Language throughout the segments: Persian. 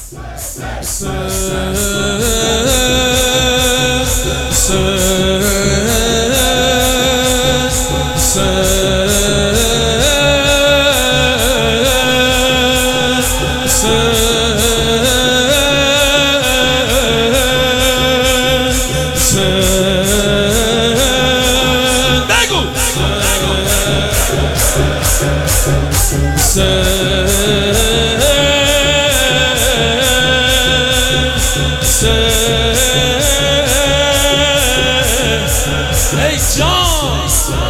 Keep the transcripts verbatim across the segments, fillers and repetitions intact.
ای جان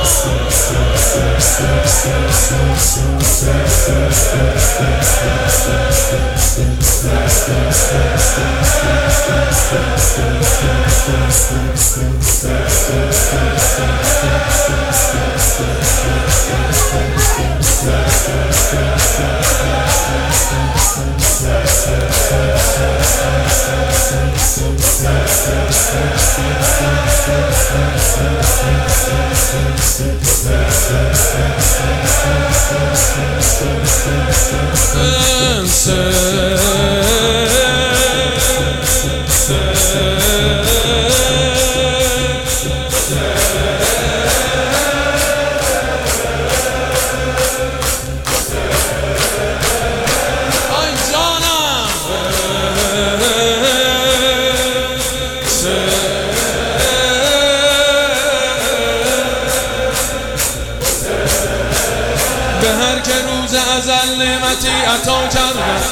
به هر که روز ازل نعمتی عطا کردم،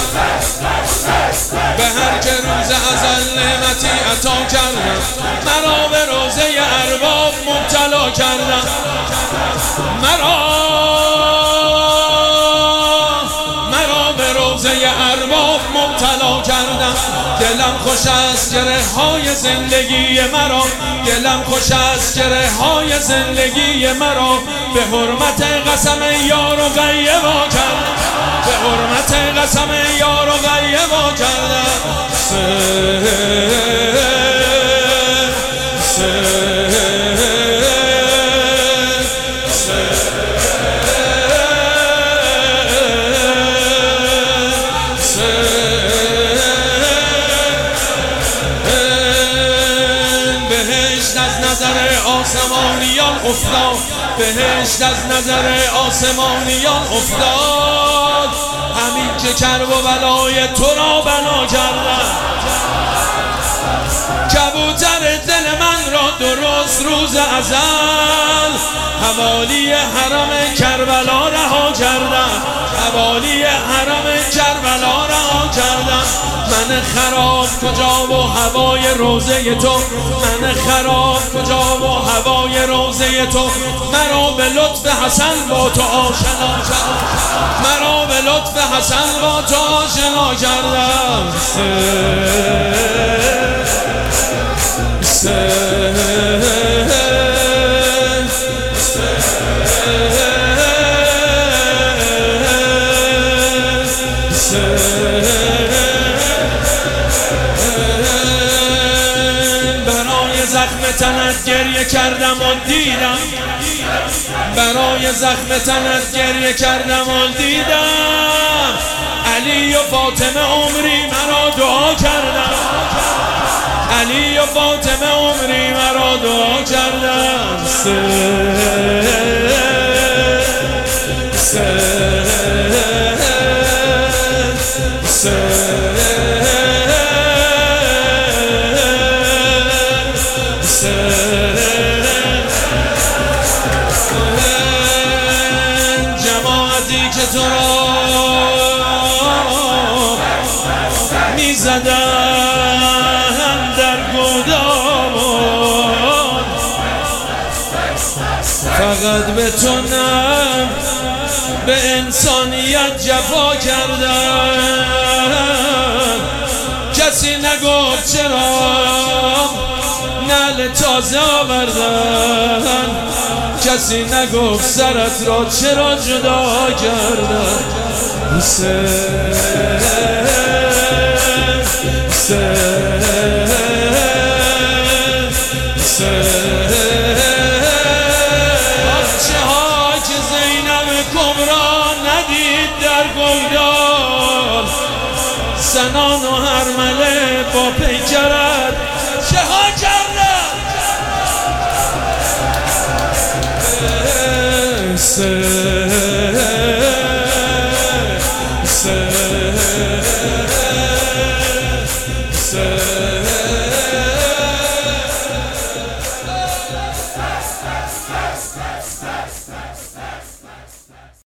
به هر که روز ازل نعمتی عطا کردم، مرا به روزه ارباب مبتلا کردم، مرا مرا به روزه ارباب مبتلا کردم. دلم خوش از گره های زندگی مرا، دلم خوش از گره های زندگی مرا، به حرمت قسم یار و غیبا کردم، به حرمت قسم یار و غیبا کردم. آسمانیان افتاد، بهشت از نظر آسمانیان افتاد، همین که کرب و بلای تو را بنا کردم. کبوتر دل من را درست روز ازل حوالی حرم کربلا رها کردم، حوالی حرم کربلا رها کردم. من خراب کجا و هوای روزه تو، من خراب کجا و هوای روزه تو، مرا به لطف حسن با تو آشنا کردم، مرا به لطف حسن با تو آشنا کردم. زخم تنت گریه کردم و دیدم، برای زخم تنت گریه کردم و دیدم، علی و فاطمه عمری مرا دعا کردم، علی و فاطمه عمری مرا دعا کردم. جماعتی که تو را می زدن در گودمان، فقط به تو نه به انسانیت جفا کردن. کسی نگفت چرا نعل تازه آوردن، کسی نگفت سرت را چرا جدا کردن. حسین حسین حسین، بچه ها که زینب کبرا ندید در گلدان، زنان و هرمله با پیکرت چه ها کردن.